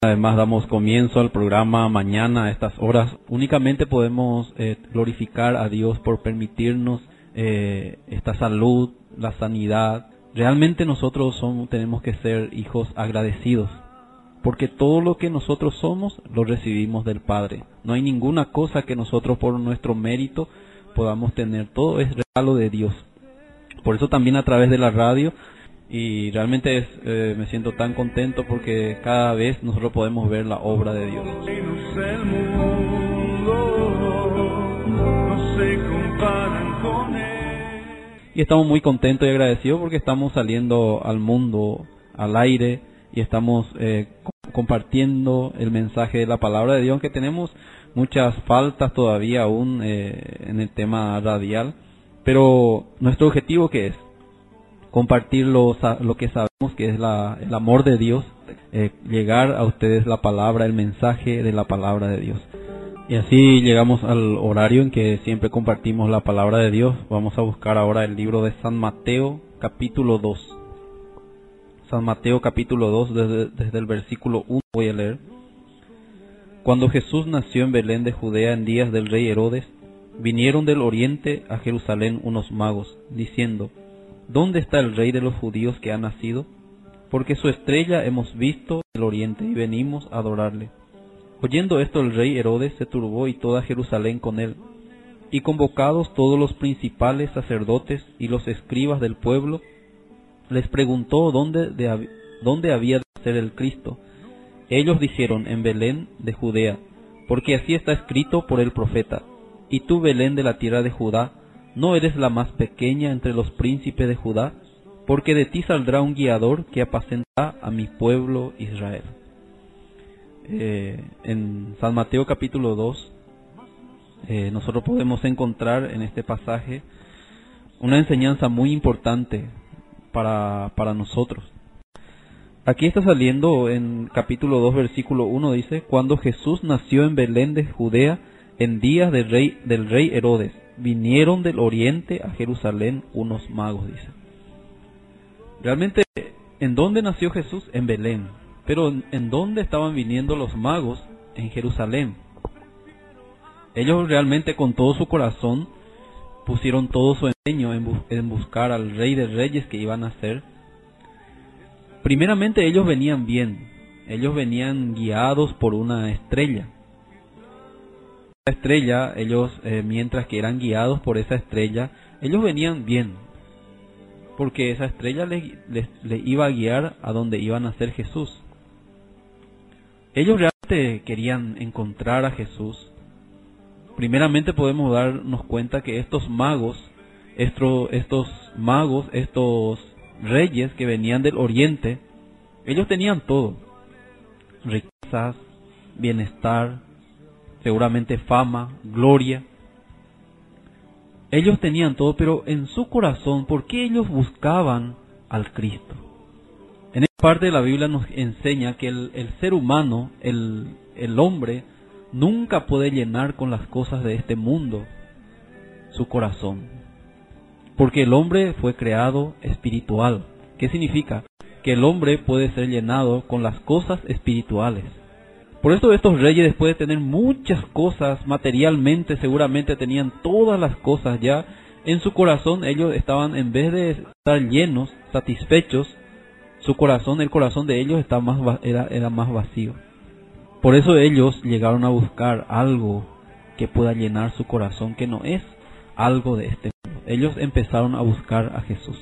Además damos comienzo al programa mañana a estas horas. Únicamente podemos glorificar a Dios por permitirnos esta salud, la sanidad. Realmente nosotros tenemos que ser hijos agradecidos, porque todo lo que nosotros somos lo recibimos del Padre. No hay ninguna cosa que nosotros por nuestro mérito podamos tener. Todo es regalo de Dios. Por eso también a través de la radio, y realmente me siento tan contento porque cada vez nosotros podemos ver la obra de Dios. Y estamos muy contentos y agradecidos porque estamos saliendo al mundo, al aire, y estamos compartiendo el mensaje de la palabra de Dios, aunque tenemos muchas faltas todavía aún en el tema radial. Pero nuestro objetivo, ¿qué es? Compartir lo que sabemos que es el amor de Dios, llegar a ustedes la palabra, el mensaje de la palabra de Dios. Y así llegamos al horario en que siempre compartimos la palabra de Dios. Vamos a buscar ahora el libro de San Mateo, capítulo 2. San Mateo, capítulo 2, desde el versículo 1 voy a leer. Cuando Jesús nació en Belén de Judea en días del rey Herodes, vinieron del oriente a Jerusalén unos magos, diciendo: ¿Dónde está el rey de los judíos que ha nacido? Porque su estrella hemos visto en el oriente y venimos a adorarle. Oyendo esto el rey Herodes se turbó y toda Jerusalén con él. Y convocados todos los principales sacerdotes y los escribas del pueblo, les preguntó dónde había de ser el Cristo. Ellos dijeron: en Belén de Judea, porque así está escrito por el profeta: Y tú, Belén de la tierra de Judá, ¿no eres la más pequeña entre los príncipes de Judá? Porque de ti saldrá un guiador que apacentará a mi pueblo Israel. En San Mateo capítulo 2, nosotros podemos encontrar en este pasaje una enseñanza muy importante para nosotros. Aquí está saliendo en capítulo 2, versículo 1, dice: Cuando Jesús nació en Belén de Judea, en días del rey Herodes, vinieron del oriente a Jerusalén unos magos, dice. Realmente, ¿en dónde nació Jesús? En Belén. Pero ¿en dónde estaban viniendo los magos? En Jerusalén. Ellos realmente con todo su corazón pusieron todo su empeño en buscar al Rey de Reyes que iban a ser. Primeramente ellos venían bien. Ellos venían guiados por una estrella. Esa estrella, ellos, mientras que eran guiados por esa estrella, ellos venían bien, porque esa estrella les iba a guiar a donde iban a ser Jesús. Ellos realmente querían encontrar a Jesús. Primeramente podemos darnos cuenta que estos reyes que venían del oriente, ellos tenían todo: riquezas, bienestar, seguramente fama, gloria. Ellos tenían todo, pero en su corazón, ¿por qué ellos buscaban al Cristo? En esta parte de la Biblia nos enseña que el ser humano, el hombre, nunca puede llenar con las cosas de este mundo su corazón. Porque el hombre fue creado espiritual. ¿Qué significa? Que el hombre puede ser llenado con las cosas espirituales. Por eso estos reyes, después de tener muchas cosas materialmente, seguramente tenían todas las cosas ya en su corazón. Ellos estaban, en vez de estar llenos, satisfechos, el corazón de ellos era más vacío. Por eso ellos llegaron a buscar algo que pueda llenar su corazón, que no es algo de este mundo. Ellos empezaron a buscar a Jesús.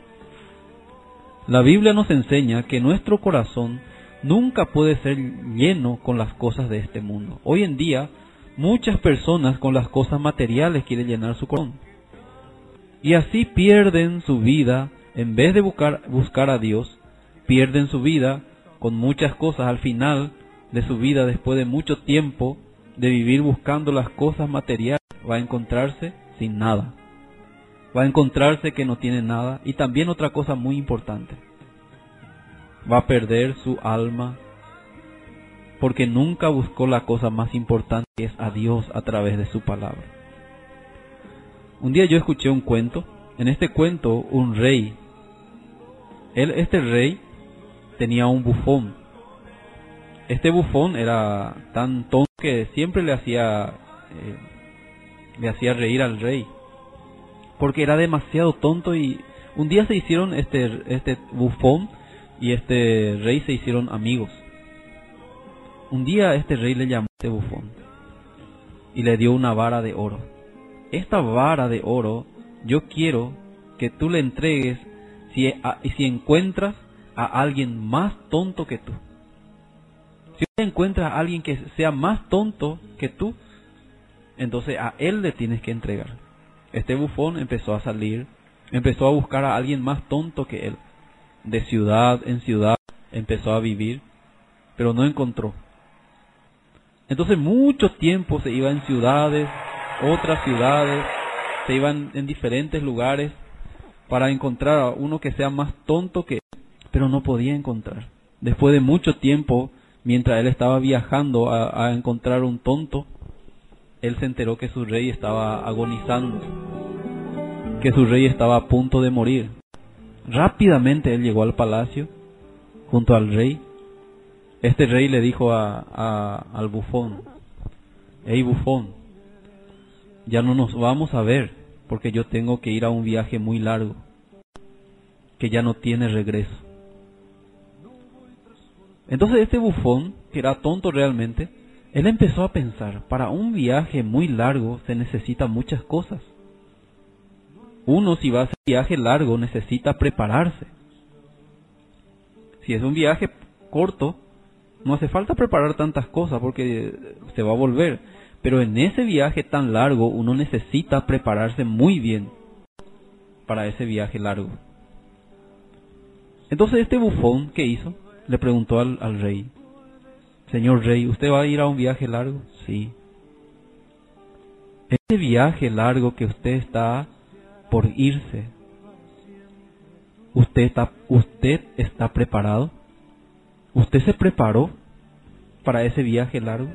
La Biblia nos enseña que nuestro corazón nunca puede ser lleno con las cosas de este mundo. Hoy en día, muchas personas con las cosas materiales quieren llenar su corazón. Y así pierden su vida, en vez de buscar a Dios, pierden su vida con muchas cosas. Al final de su vida, después de mucho tiempo de vivir buscando las cosas materiales, va a encontrarse sin nada. Va a encontrarse que no tiene nada. Y también otra cosa muy importante: va a perder su alma, porque nunca buscó la cosa más importante, que es a Dios a través de su palabra. Un día yo escuché un cuento. En este cuento, un rey, este rey tenía un bufón. Este bufón era tan tonto que siempre le hacía reír al rey, porque era demasiado tonto. Y un día se hicieron, este bufón y este rey se hicieron amigos. Un día este rey le llamó a este bufón y le dio una vara de oro. Esta vara de oro yo quiero que tú le entregues si encuentras a alguien más tonto que tú. Si encuentras a alguien que sea más tonto que tú, entonces a él le tienes que entregar. Este bufón empezó a salir, empezó a buscar a alguien más tonto que él. De ciudad en ciudad empezó a vivir, pero no encontró. Entonces mucho tiempo se iba en ciudades, otras ciudades, se iban en diferentes lugares para encontrar a uno que sea más tonto que él, pero no podía encontrar. Después de mucho tiempo, mientras él estaba viajando a encontrar un tonto, él se enteró que su rey estaba agonizando, que su rey estaba a punto de morir. Rápidamente él llegó al palacio junto al rey. Este rey le dijo al bufón: hey bufón, ya no nos vamos a ver porque yo tengo que ir a un viaje muy largo que ya no tiene regreso. Entonces este bufón, que era tonto realmente, él empezó a pensar: para un viaje muy largo se necesitan muchas cosas. Uno, si va a hacer un viaje largo, necesita prepararse. Si es un viaje corto, no hace falta preparar tantas cosas porque se va a volver. Pero en ese viaje tan largo, uno necesita prepararse muy bien para ese viaje largo. Entonces este bufón, ¿qué hizo? Le preguntó al rey: señor rey, ¿usted va a ir a un viaje largo? Sí. Ese viaje largo que usted está por irse, ¿usted está preparado? ¿Usted se preparó para ese viaje largo?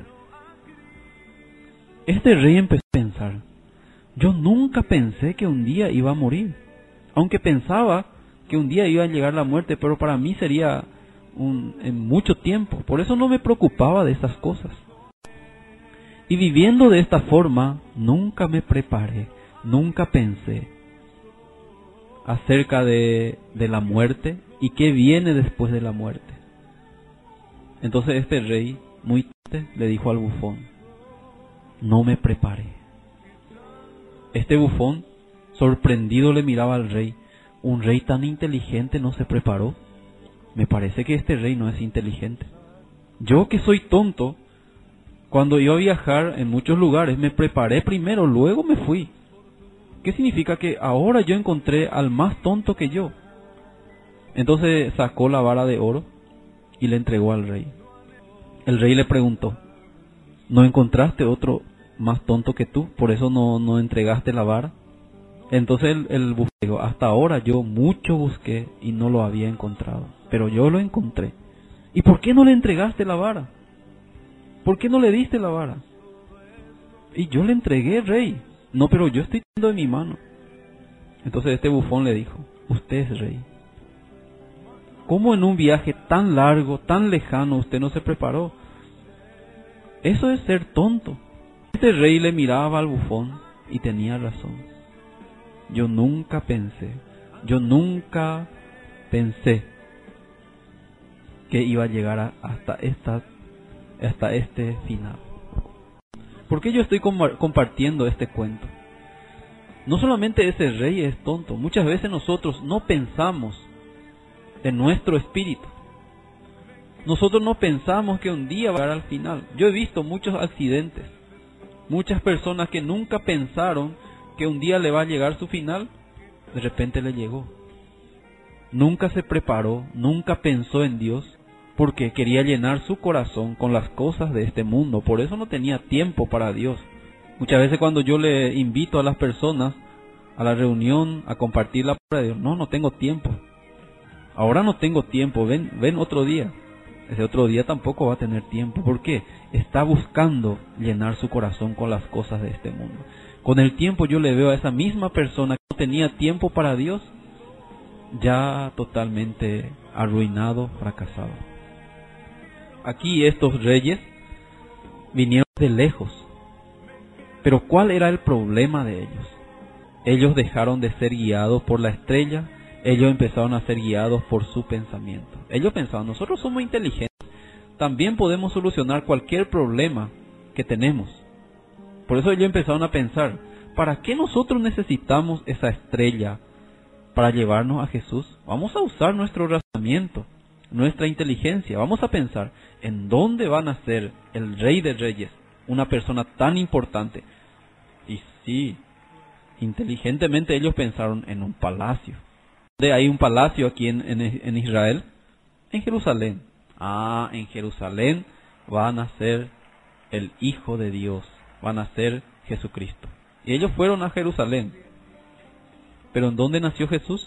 Este rey empezó a pensar: yo nunca pensé que un día iba a morir. Aunque pensaba que un día iba a llegar la muerte, pero para mí sería en mucho tiempo. Por eso no me preocupaba de esas cosas. Y viviendo de esta forma, nunca me preparé, nunca pensé acerca de la muerte y qué viene después de la muerte. Entonces este rey, muy triste, le dijo al bufón: no me preparé. Este bufón, sorprendido, le miraba al rey. ¿Un rey tan inteligente no se preparó? Me parece que este rey no es inteligente. Yo, que soy tonto, cuando iba a viajar en muchos lugares me preparé primero, luego me fui. ¿Qué significa? Que ahora yo encontré al más tonto que yo. Entonces sacó la vara de oro y le entregó al rey. El rey le preguntó: ¿no encontraste otro más tonto que tú? ¿Por eso no entregaste la vara? Entonces el bufón dijo: hasta ahora yo mucho busqué y no lo había encontrado, pero yo lo encontré. ¿Y por qué no le entregaste la vara? ¿Por qué no le diste la vara? Y yo le entregué, rey. No, pero yo estoy teniendo en mi mano. Entonces este bufón le dijo: usted es rey. ¿Cómo en un viaje tan largo, tan lejano, usted no se preparó? Eso es ser tonto. Este rey le miraba al bufón y tenía razón. Yo nunca pensé que iba a llegar hasta este final. ¿Por qué yo estoy compartiendo este cuento? No solamente ese rey es tonto, muchas veces nosotros no pensamos en nuestro espíritu. Nosotros no pensamos que un día va a llegar al final. Yo he visto muchos accidentes, muchas personas que nunca pensaron que un día le va a llegar su final, de repente le llegó. Nunca se preparó, nunca pensó en Dios, porque quería llenar su corazón con las cosas de este mundo. Por eso no tenía tiempo para Dios. Muchas veces cuando yo le invito a las personas a la reunión a compartir la palabra de Dios: no tengo tiempo. Ahora no tengo tiempo, ven otro día. Ese otro día tampoco va a tener tiempo. ¿Por qué? Está buscando llenar su corazón con las cosas de este mundo. Con el tiempo yo le veo a esa misma persona que no tenía tiempo para Dios, ya totalmente arruinado, fracasado. aquí estos reyes vinieron de lejos. Pero ¿cuál era el problema de ellos? Ellos dejaron de ser guiados por la estrella, ellos empezaron a ser guiados por su pensamiento. Ellos pensaban, nosotros somos inteligentes, también podemos solucionar cualquier problema que tenemos. Por eso ellos empezaron a pensar, ¿para qué nosotros necesitamos esa estrella para llevarnos a Jesús? Vamos a usar nuestro razonamiento, nuestra inteligencia. Vamos a pensar, ¿en dónde va a nacer el Rey de Reyes? Una persona tan importante. Y sí, inteligentemente ellos pensaron en un palacio. ¿Dónde hay un palacio aquí en Israel? En Jerusalén. Ah, en Jerusalén va a nacer el Hijo de Dios, va a nacer Jesucristo. Y ellos fueron a Jerusalén. ¿Pero en dónde nació Jesús?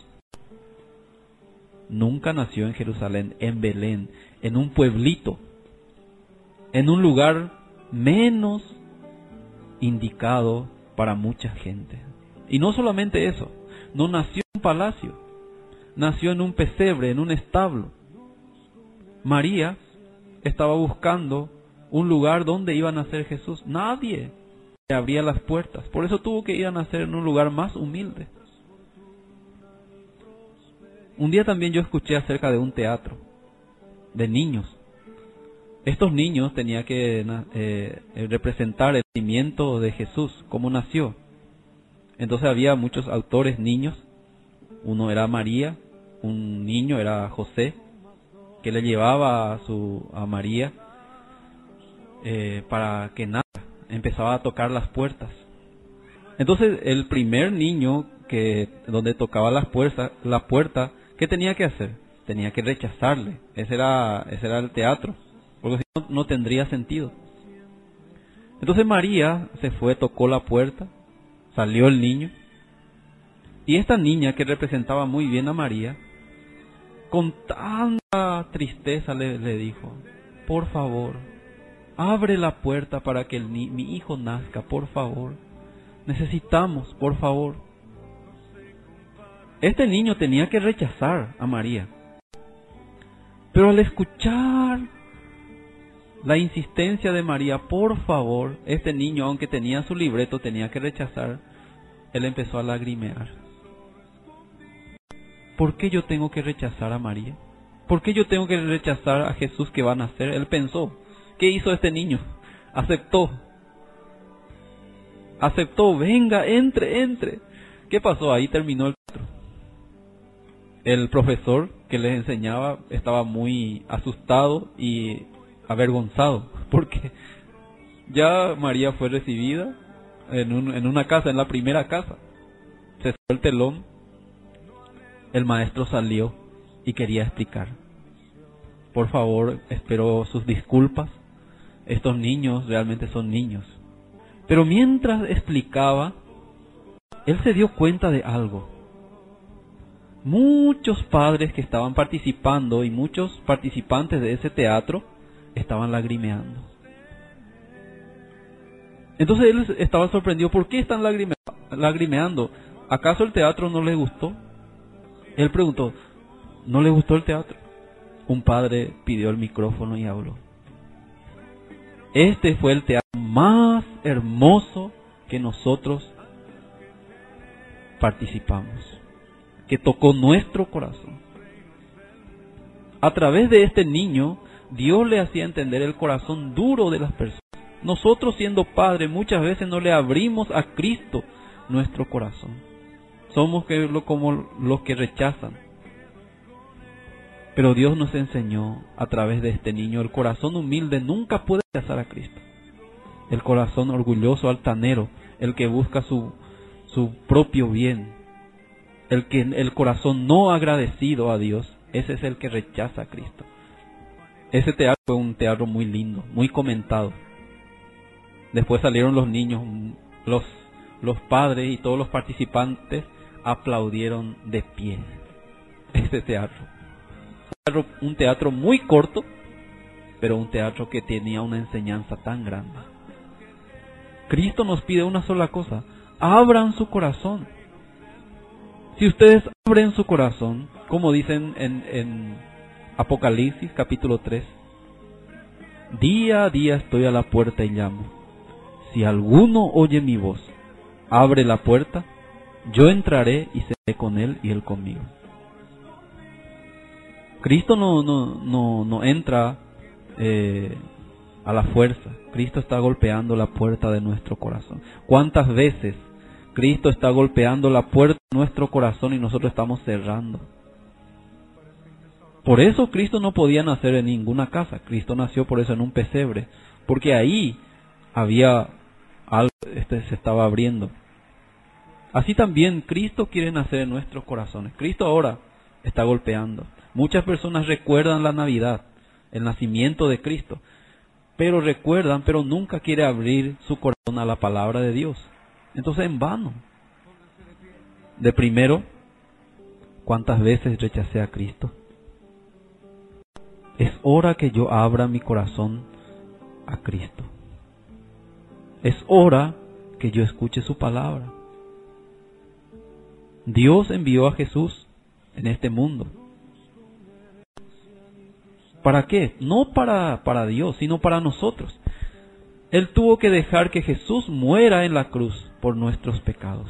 Nunca nació en Jerusalén, en Belén, en un pueblito, en un lugar menos indicado para mucha gente. Y no solamente eso, no nació en un palacio, nació en un pesebre, en un establo. María estaba buscando un lugar donde iba a nacer Jesús. Nadie le abría las puertas, por eso tuvo que ir a nacer en un lugar más humilde. Un día también yo escuché acerca de un teatro de niños. Estos niños tenían que representar el nacimiento de Jesús, cómo nació. Entonces había muchos autores niños. Uno era María, un niño era José, que le llevaba a María para que nazca. Empezaba a tocar las puertas. Entonces el primer niño donde tocaba la puerta, ¿qué tenía que hacer? Tenía que rechazarle. Ese era el teatro, porque si no, no tendría sentido. Entonces María se fue, tocó la puerta, salió el niño, y esta niña que representaba muy bien a María, con tanta tristeza le dijo, por favor, abre la puerta para que mi hijo nazca, por favor. Necesitamos, por favor. Este niño tenía que rechazar a María. Pero al escuchar la insistencia de María, por favor, este niño, aunque tenía su libreto, tenía que rechazar, él empezó a lagrimear. ¿Por qué yo tengo que rechazar a María? ¿Por qué yo tengo que rechazar a Jesús que va a nacer? Él pensó. ¿Qué hizo este niño? Aceptó. Venga, entre. ¿Qué pasó? Ahí terminó el teatro. El profesor que les enseñaba estaba muy asustado y avergonzado, porque ya María fue recibida en una casa, en la primera casa. Se cerró el telón, el maestro salió y quería explicar. Por favor, espero sus disculpas. Estos niños realmente son niños. Pero mientras explicaba, él se dio cuenta de algo. Muchos padres que estaban participando y muchos participantes de ese teatro estaban lagrimeando. Entonces él estaba sorprendido. ¿Por qué están lagrimeando? ¿Acaso el teatro no les gustó? Él preguntó, ¿no les gustó el teatro? Un padre pidió el micrófono y habló. Este fue el teatro más hermoso que nosotros participamos, que tocó nuestro corazón. A través de este niño, Dios le hacía entender el corazón duro de las personas. Nosotros, siendo padres, muchas veces no le abrimos a Cristo nuestro corazón. Somos como los que rechazan. Pero Dios nos enseñó a través de este niño, el corazón humilde nunca puede rechazar a Cristo. El corazón orgulloso, altanero, el que busca su propio bien, el corazón no agradecido a Dios, ese es el que rechaza a Cristo. Ese teatro fue un teatro muy lindo, muy comentado. Después salieron los niños, los padres y todos los participantes aplaudieron de pie este teatro. Un teatro muy corto, pero un teatro que tenía una enseñanza tan grande. Cristo nos pide una sola cosa: abran su corazón. Si ustedes abren su corazón, como dicen en Apocalipsis capítulo 3, Día a día estoy a la puerta y llamo. Si alguno oye mi voz, abre la puerta, yo entraré y seré con él y él conmigo. Cristo no entra a la fuerza. Cristo está golpeando la puerta de nuestro corazón. ¿Cuántas veces Cristo está golpeando la puerta de nuestro corazón y nosotros estamos cerrando? Por eso Cristo no podía nacer en ninguna casa. Cristo nació por eso en un pesebre, porque ahí había algo, se estaba abriendo. Así también Cristo quiere nacer en nuestros corazones. Cristo ahora está golpeando. Muchas personas recuerdan la Navidad, el nacimiento de Cristo, pero nunca quiere abrir su corazón a la palabra de Dios. Entonces en vano. De primero, ¿cuántas veces rechacé a Cristo? Es hora que yo abra mi corazón a Cristo. Es hora que yo escuche su palabra. Dios envió a Jesús en este mundo. ¿Para qué? No para Dios, sino para nosotros. Él tuvo que dejar que Jesús muera en la cruz por nuestros pecados.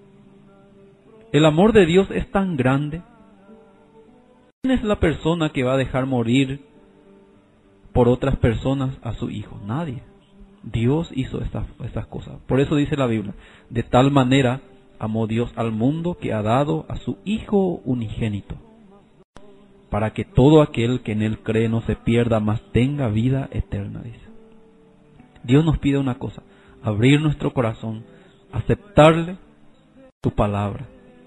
El amor de Dios es tan grande. ¿Quién es la persona que va a dejar morir por otras personas a su hijo? Nadie. Dios hizo estas cosas. Por eso dice la Biblia, de tal manera amó Dios al mundo que ha dado a su Hijo unigénito, para que todo aquel que en Él cree no se pierda, mas tenga vida eterna, dice. Dios nos pide una cosa, abrir nuestro corazón, aceptarle su palabra.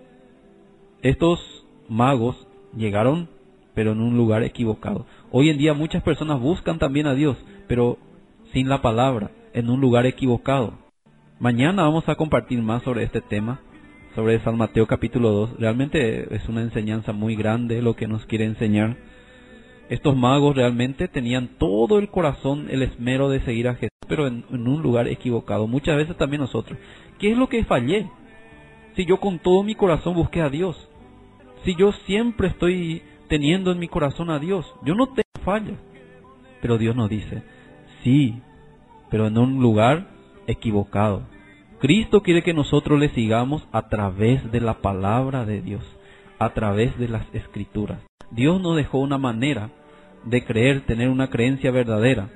Estos magos llegaron, pero en un lugar equivocado. Hoy en día muchas personas buscan también a Dios, pero sin la palabra, en un lugar equivocado. Mañana vamos a compartir más sobre este tema, sobre San Mateo capítulo 2. Realmente es una enseñanza muy grande lo que nos quiere enseñar. Estos magos realmente tenían todo el corazón, el esmero de seguir a Jesús, pero en un lugar equivocado. Muchas veces también nosotros. ¿Qué es lo que fallé? Si yo con todo mi corazón busqué a Dios, si yo siempre estoy teniendo en mi corazón a Dios, yo no tengo fallas. Pero Dios nos dice, sí, pero en un lugar equivocado. Cristo quiere que nosotros le sigamos a través de la palabra de Dios, a través de las Escrituras. Dios nos dejó una manera de creer, tener una creencia verdadera,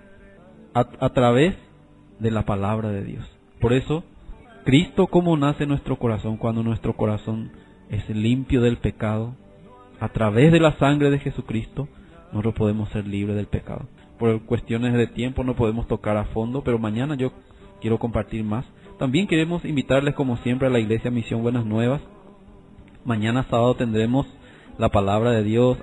a través de la palabra de Dios. Por eso, Cristo, ¿cómo nace en nuestro corazón? Cuando nuestro corazón es limpio del pecado, a través de la sangre de Jesucristo, nosotros podemos ser libres del pecado. Por cuestiones de tiempo no podemos tocar a fondo, pero mañana yo quiero compartir más. También queremos invitarles como siempre a la Iglesia Misión Buenas Nuevas. Mañana sábado tendremos la palabra de Dios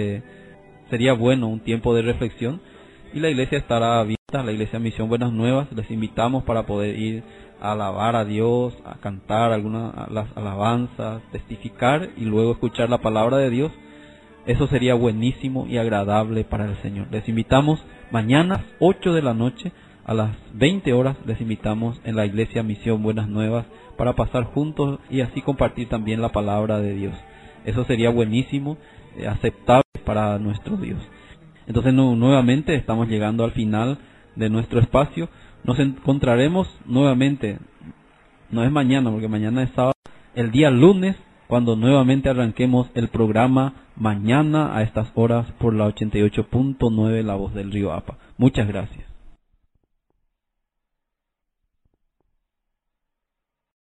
sería bueno un tiempo de reflexión y la iglesia estará abierta, la Iglesia Misión Buenas Nuevas. Les invitamos para poder ir a alabar a Dios, a cantar las alabanzas, testificar y luego escuchar la palabra de Dios. Eso sería buenísimo y agradable para el Señor. Les invitamos mañana a las 8 de la noche, a las 20 horas, les invitamos en la Iglesia Misión Buenas Nuevas para pasar juntos y así compartir también la palabra de Dios. Eso sería buenísimo, aceptable para nuestro Dios. Entonces nuevamente estamos llegando al final de nuestro espacio. Nos encontraremos nuevamente, no es mañana porque mañana es sábado, el día lunes, cuando nuevamente arranquemos el programa mañana a estas horas por la 88.9 La Voz del Río APA. Muchas gracias.